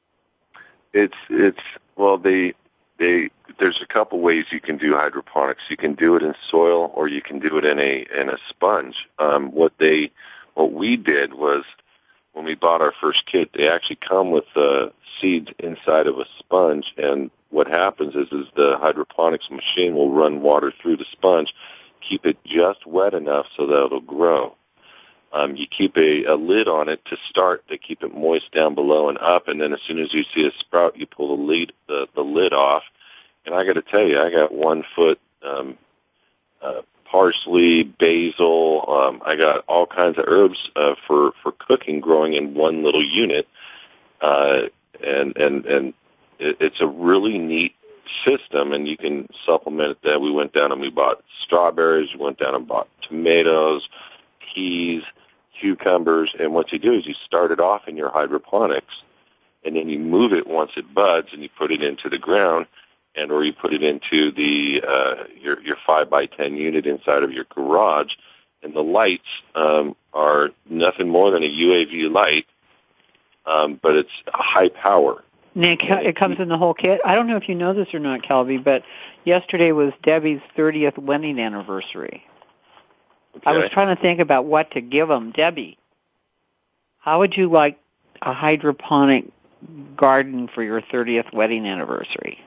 There's a couple ways you can do hydroponics. You can do it in soil, or you can do it in a sponge. What we did was, when we bought our first kit, they actually come with seeds inside of a sponge, and what happens is the hydroponics machine will run water through the sponge, keep it just wet enough so that it'll grow. You keep a lid on it to start to keep it moist down below and up, and then as soon as you see a sprout, you pull the lid off. And I got to tell you, I got 1 foot parsley, basil. I got all kinds of herbs for cooking growing in one little unit, and it's a really neat system, and you can supplement that. We went down and we bought strawberries. We went down and bought tomatoes, peas, cucumbers, and what you do is you start it off in your hydroponics, and then you move it once it buds, and you put it into the ground, and or you put it into the your 5x10 unit inside of your garage, and the lights are nothing more than a UAV light, but it's high power. Nick, it comes in the whole kit. I don't know if you know this or not, Kelby, but yesterday was Debbie's 30th wedding anniversary. Okay. I was trying to think about what to give them. Debbie, how would you like a hydroponic garden for your 30th wedding anniversary?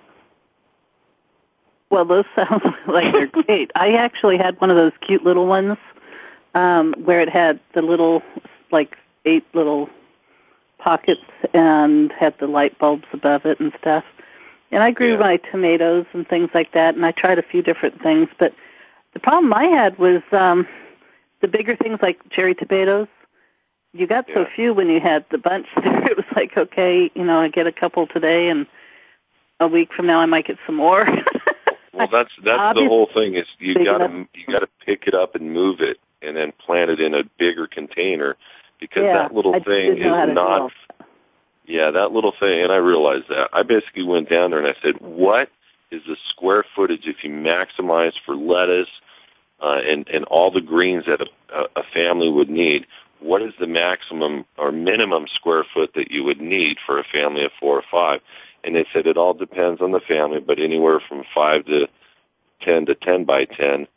Well, those sound like they're great. I actually had one of those cute little ones where it had the little, 8 little pockets and had the light bulbs above it and stuff. And I grew my tomatoes and things like that, and I tried a few different things. But the problem I had was the bigger things like cherry tomatoes. You got so few when you had the bunch there. It was like, okay, I get a couple today, and a week from now I might get some more. Well, that's the whole thing. Is you gotta pick it up and move it, and then plant it in a bigger container, because that little thing is not. Yeah, that little thing, and I realized that. I basically went down there and I said, what is the square footage if you maximize for lettuce and all the greens that a family would need? What is the maximum or minimum square foot that you would need for a family of 4 or 5? And they said it all depends on the family, but anywhere from 5 to 10 to 10 by 10,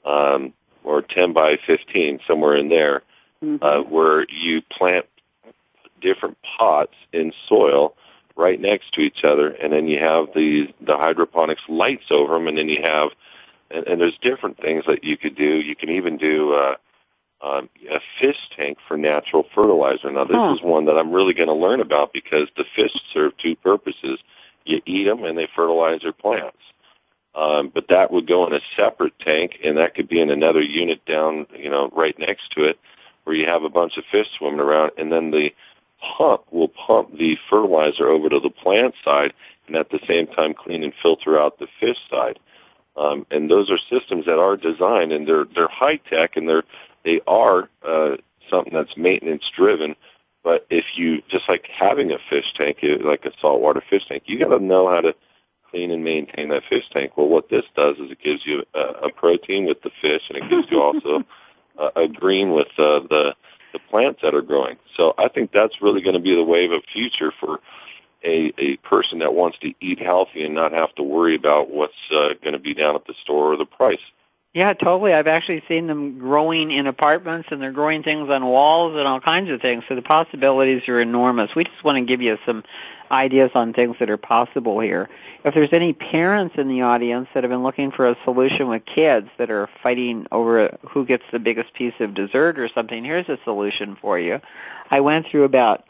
or 10 by 15, somewhere in there, where you plant different pots in soil right next to each other, and then you have the hydroponics lights over them, and then you have, and there's different things that you could do. You can even do a fish tank for natural fertilizer. Now, this is one that I'm really going to learn about, because the fish serve 2 purposes. You eat them, and they fertilize your plants. But that would go in a separate tank, and that could be in another unit down, right next to it, where you have a bunch of fish swimming around, and then the pump will pump the fertilizer over to the plant side, and at the same time clean and filter out the fish side. And those are systems that are designed, and they're high tech, and they are something that's maintenance driven. But if you, just like having a fish tank, like a saltwater fish tank, you got to know how to clean and maintain that fish tank. Well, what this does is it gives you a protein with the fish, and it gives you also a green with the plants that are growing. So I think that's really going to be the wave of future for a person that wants to eat healthy and not have to worry about what's going to be down at the store or the price. Yeah, totally. I've actually seen them growing in apartments, and they're growing things on walls and all kinds of things. So the possibilities are enormous. We just want to give you some ideas on things that are possible here. If there's any parents in the audience that have been looking for a solution with kids that are fighting over who gets the biggest piece of dessert or something, here's a solution for you. I went through about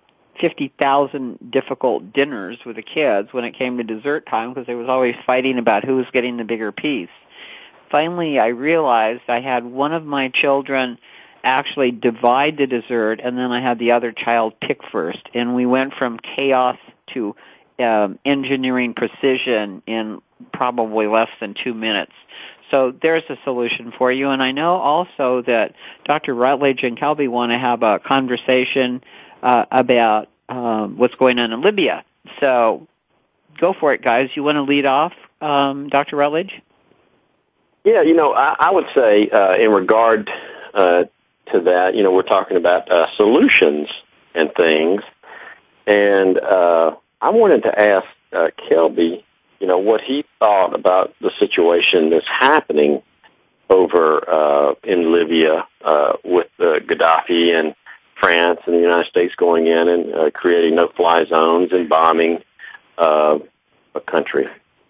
50,000 difficult dinners with the kids when it came to dessert time, because they was always fighting about who was getting the bigger piece. Finally, I realized I had one of my children actually divide the dessert, and then I had the other child pick first. And we went from chaos to engineering precision in probably less than 2 minutes. So there's a solution for you. And I know also that Dr. Rutledge and Kelby want to have a conversation about what's going on in Libya. So go for it, guys. You want to lead off, Dr. Rutledge? Yeah, I would say in regard to that, we're talking about solutions and things. And I wanted to ask Kelby, what he thought about the situation that's happening over in Libya with Gaddafi and France and the United States going in and creating no-fly zones and bombing a country.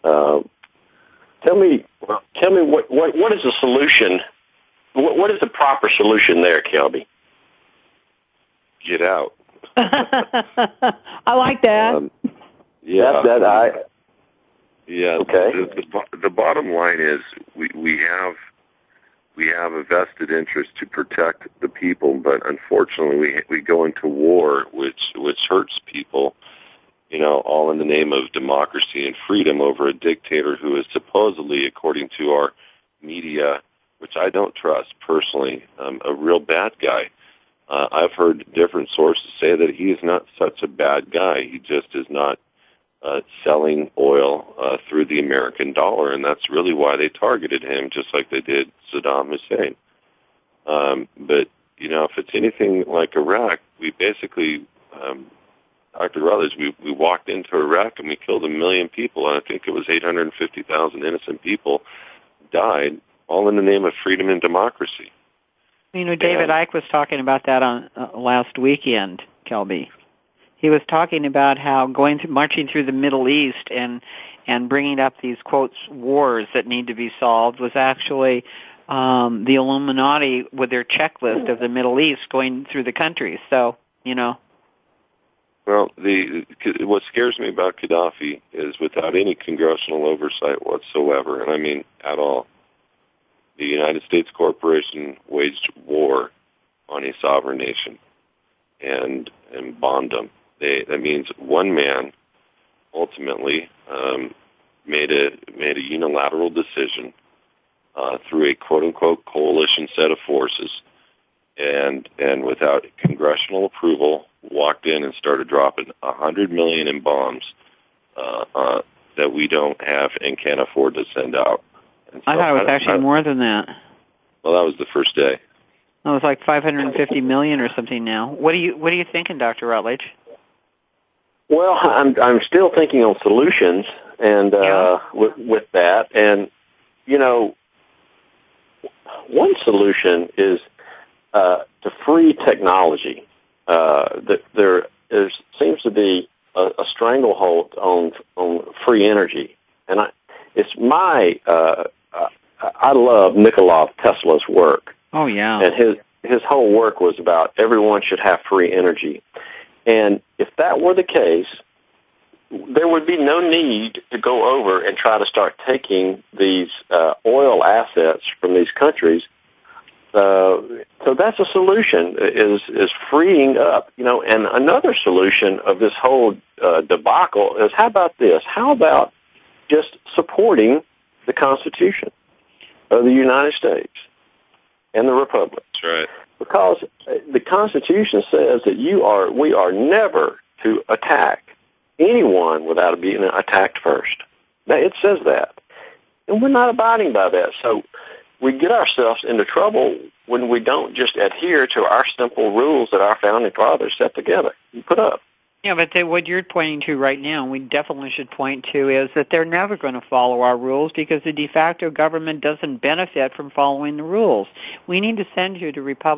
Tell me what is the solution? What is the proper solution there, Kelby? Get out. I like that. Yeah. Yeah. Okay. The bottom line is we have a vested interest to protect the people, but unfortunately we go into war, which hurts people. All in the name of democracy and freedom over a dictator who is supposedly, according to our media, which I don't trust personally, a real bad guy. I've heard different sources say that he is not such a bad guy. He just is not selling oil through the American dollar, and that's really why they targeted him, just like they did Saddam Hussein. But, you know, if it's anything like Iraq, we basically, Dr. Rutledge, we walked into Iraq and we killed 1 million people, and I think it was 850,000 innocent people died, all in the name of freedom and democracy. You know, David Icke was talking about that on last weekend, Kelby. He was talking about how marching through the Middle East and bringing up these, quotes, wars that need to be solved was actually the Illuminati with their checklist of the Middle East going through the country. So, you know. Well, what scares me about Gaddafi is without any congressional oversight whatsoever, and I mean at all, the United States corporation waged war on a sovereign nation and bombed them. That means one man ultimately made a unilateral decision through a quote-unquote coalition set of forces, and without congressional approval, walked in and started dropping 100 million in bombs that we don't have and can't afford to send out. So I thought it was actually more than that. Well, that was the first day. It was like 550 million or something now. What are you thinking, Dr. Rutledge? Well, I'm still thinking on solutions, and with that, and you know, one solution is to free technology. That there seems to be a stranglehold on free energy, and it's my I love Nikola Tesla's work. Oh yeah, and his whole work was about everyone should have free energy. And if that were the case, there would be no need to go over and try to start taking these oil assets from these countries. So that's a solution, is freeing up, you know. And another solution of this whole debacle is, how about this? How about just supporting the Constitution of the United States and the Republic? That's right. Because the Constitution says that we are never to attack anyone without being attacked first. It says that. And we're not abiding by that. So we get ourselves into trouble when we don't just adhere to our simple rules that our founding fathers set together and put up. Yeah, but what you're pointing to right now, and we definitely should point to, is that they're never going to follow our rules because the de facto government doesn't benefit from following the rules. We need to send you to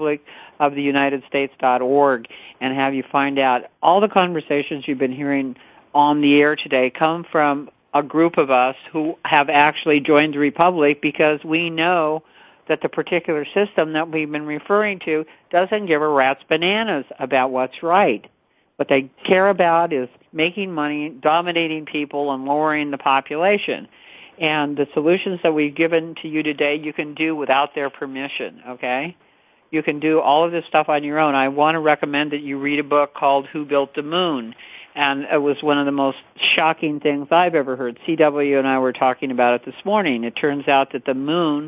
republicoftheunitedstates.org and have you find out all the conversations you've been hearing on the air today come from a group of us who have actually joined the Republic because we know that the particular system that we've been referring to doesn't give a rat's bananas about what's right. What they care about is making money, dominating people, and lowering the population. And the solutions that we've given to you today, you can do without their permission, okay? You can do all of this stuff on your own. I want to recommend that you read a book called Who Built the Moon? And it was one of the most shocking things I've ever heard. CW and I were talking about it this morning. It turns out that the moon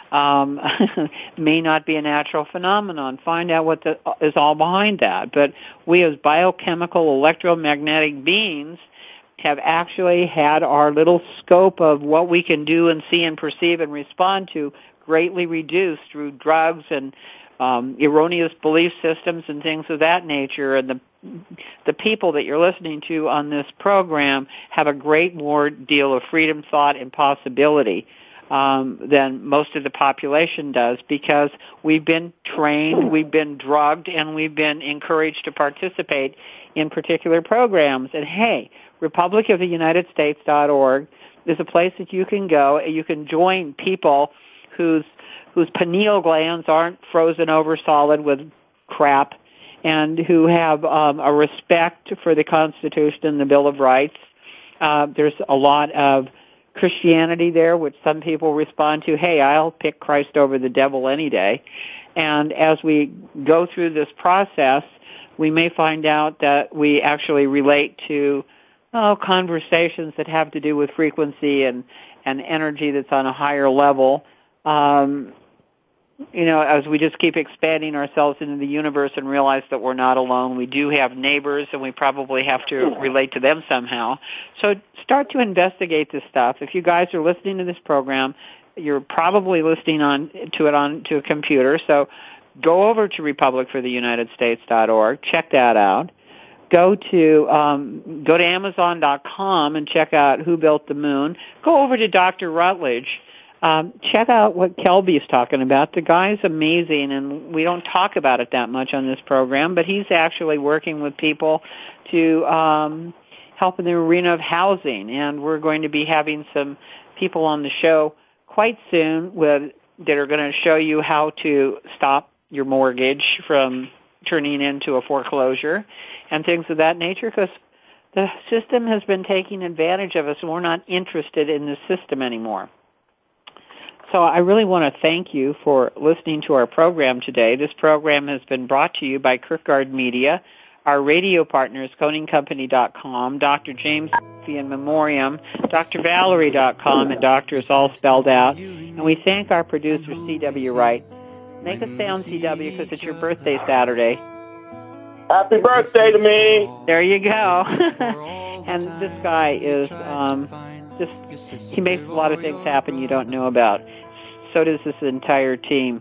may not be a natural phenomenon. Find out what is all behind that. But we as biochemical electromagnetic beings have actually had our little scope of what we can do and see and perceive and respond to greatly reduced through drugs and erroneous belief systems and things of that nature. And the people that you're listening to on this program have a great more deal of freedom, thought, and possibility than most of the population does, because we've been trained, we've been drugged, and we've been encouraged to participate in particular programs. And hey, republicoftheunitedstates.org is a place that you can go and you can join people whose pineal glands aren't frozen over solid with crap, and who have a respect for the Constitution and the Bill of Rights. There's a lot of Christianity there, which some people respond to, hey, I'll pick Christ over the devil any day. And as we go through this process, we may find out that we actually relate to conversations that have to do with frequency and energy that's on a higher level. as we just keep expanding ourselves into the universe and realize that we're not alone. We do have neighbors, and we probably have to relate to them somehow. So start to investigate this stuff. If you guys are listening to this program, you're probably listening to it on a computer. So go over to republicfortheunitedstates.org. Check that out. Go to Amazon.com and check out Who Built the Moon. Go over to Dr. Rutledge. Check out what Kelby is talking about. The guy's amazing, and we don't talk about it that much on this program, but he's actually working with people to help in the arena of housing, and we're going to be having some people on the show quite soon that are going to show you how to stop your mortgage from turning into a foreclosure and things of that nature, because the system has been taking advantage of us, and we're not interested in the system anymore. So I really want to thank you for listening to our program today. This program has been brought to you by Kirkgard Media. Our radio partners, ConingCompany.com, Dr. James in Memoriam, DrValerie.com, and Doctor is all spelled out. And we thank our producer, C.W. Wright. Make a sound, C.W., because it's your birthday Saturday. Happy birthday to me. There you go. And this guy is he makes a lot of things happen you don't know about. So does this entire team.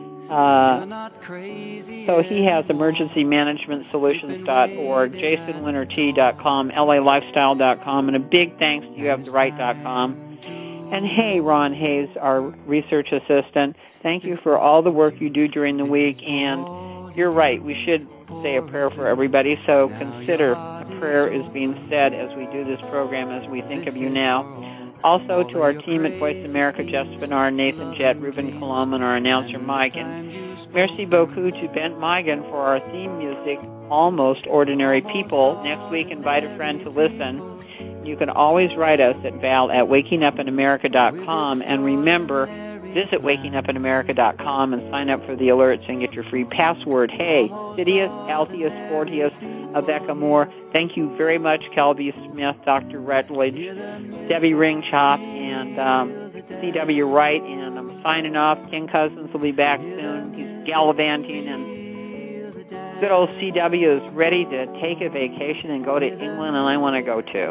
So he has emergencymanagementsolutions.org, jasonwinterT.com, LAlifestyle.com, and a big thanks to youhavetheright.com. And hey, Ron Hayes, our research assistant, thank you for all the work you do during the week. And you're right, we should say a prayer for everybody, so consider a prayer is being said as we do this program, as we think of you now. Also to our team at Voice America, Jeff Spinard, Nathan Jett, Ruben Colom, and our announcer Mike. And merci beaucoup to Bent Migan for our theme music, Almost Ordinary People. Next week, invite a friend to listen. You can always write us at val@wakingupinamerica.com. And remember, visit wakingupinamerica.com and sign up for the alerts and get your free password. Hey, Sidious, Altius, Fortius, Abeka Moore. Thank you very much, Kelby Smith, Dr. Rutledge, Debbie Ringchop, and C.W. Wright. And I'm signing off. Ken Cousins will be back soon. He's gallivanting, and good old C.W. is ready to take a vacation and go to England, and I want to go too.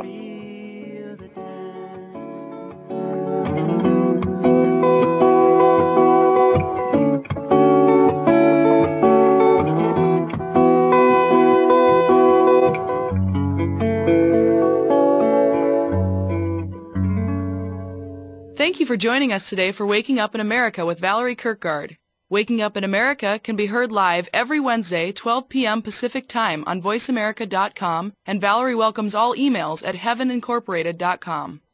Thank you for joining us today for Waking Up in America with Valerie Kirkgard. Waking Up in America can be heard live every Wednesday, 12 p.m. Pacific Time on VoiceAmerica.com, and Valerie welcomes all emails at heavenincorporated.com.